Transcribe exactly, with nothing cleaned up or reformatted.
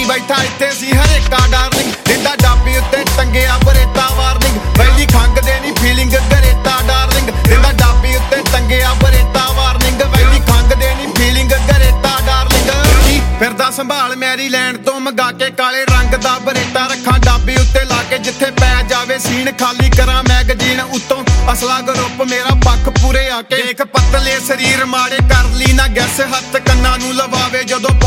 ਬੈਠਾ ਇੱਥੇ ਸੀ ਹਰੇਕਾ ਡਾਰਲਿੰਗ ਦਿੰਦਾ ਡਾਬੀ ਉੱਤੇ ਟੰਗਿਆ ਬਰੇਤਾ ਵਾਰਨਿੰਗ ਪਹਿਲੀ ਖੰਗ ਦੇ ਨੀ ਫੀਲਿੰਗ ਗਰੇਤਾ ਡਾਰਲਿੰਗ ਦਿੰਦਾ ਡਾਬੀ ਉੱਤੇ ਟੰਗਿਆ ਬਰੇਤਾ ਵਾਰਨਿੰਗ ਪਹਿਲੀ ਖੰਗ ਦੇ ਨੀ ਫੀਲਿੰਗ ਗਰੇਤਾ ਡਾਰਲਿੰਗ ਫਿਰਦਾ ਸੰਭਾਲ ਮੈਰੀਲੈਂਡ ਤੋਂ ਮੰਗਾ ਕੇ ਕਾਲੇ ਰੰਗ ਦਾ ਬਰੇਤਾ ਰੱਖਾਂ ਡਾਬੀ ਉੱਤੇ ਲਾ ਕੇ ਜਿੱਥੇ ਪੈ ਜਾਵੇ ਸੀਨ ਖਾਲੀ ਕਰਾਂ ਮੈਗਜ਼ੀਨ ਉੱਤੋਂ ਅਸਲਾ ਗਰੁੱਪ ਮੇਰਾ ਪੱਖ ਪੂਰੇ ਆ ਕੇ ਦੇਖ ਪਤਲੇ ਸਰੀਰ ਮਾੜੇ ਕਰ ਲਈ ਨਾ ਗੈਸ ਹੱਥ ਕੰਨਾਂ ਨੂੰ ਲਵਾਵੇ ਜਦੋਂ